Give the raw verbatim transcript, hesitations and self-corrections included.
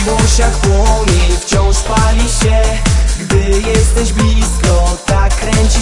włosiach płomień wciąż pali się. Gdy jesteś blisko, tak kręci